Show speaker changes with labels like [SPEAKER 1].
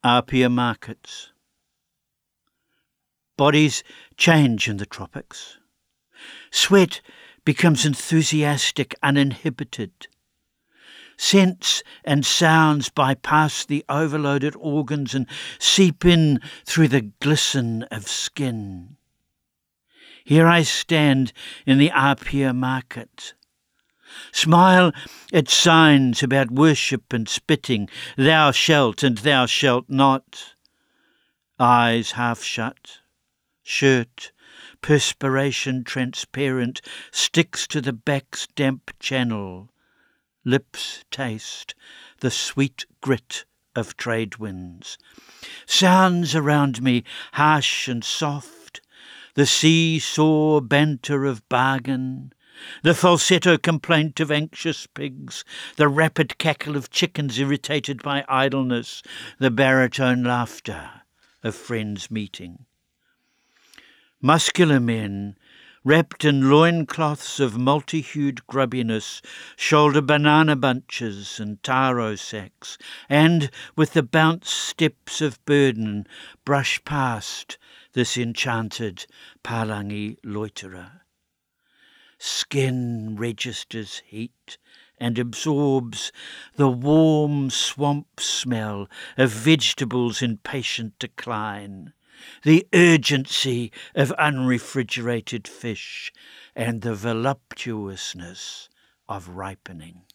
[SPEAKER 1] Apia markets. Bodies change in the tropics. Sweat becomes enthusiastic, uninhibited. Scents and sounds bypass the overloaded organs and seep in through the glisten of skin. Here I stand in the Apia market. Smile at signs about worship and spitting, thou shalt and thou shalt not. Eyes half shut, shirt, perspiration transparent, sticks to the back's damp channel. Lips taste the sweet grit of trade winds. Sounds around me harsh and soft, the seesaw banter of bargain, the falsetto complaint of anxious pigs, the rapid cackle of chickens irritated by idleness, the baritone laughter of friends meeting. Muscular men, wrapped in loincloths of multi-hued grubbiness, shoulder banana bunches and taro sacks, and, with the bounce steps of burden, brush past this enchanted Palangi loiterer. Skin registers heat and absorbs the warm swamp smell of vegetables in patient decline, the urgency of unrefrigerated fish, and the voluptuousness of ripening.